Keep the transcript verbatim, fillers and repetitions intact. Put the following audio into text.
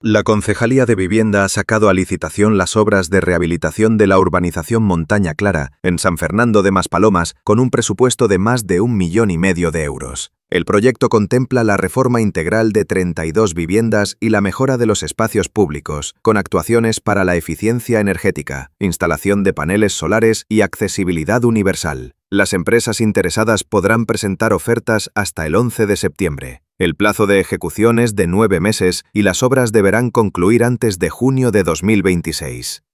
La Concejalía de Vivienda ha sacado a licitación las obras de rehabilitación de la urbanización Montaña Clara, en San Fernando de Maspalomas, con un presupuesto de más de un millón y medio de euros. El proyecto contempla la reforma integral de treinta y dos viviendas y la mejora de los espacios públicos, con actuaciones para la eficiencia energética, instalación de paneles solares y accesibilidad universal. Las empresas interesadas podrán presentar ofertas hasta el once de septiembre. El plazo de ejecución es de nueve meses y las obras deberán concluir antes de junio de dos mil veintiséis.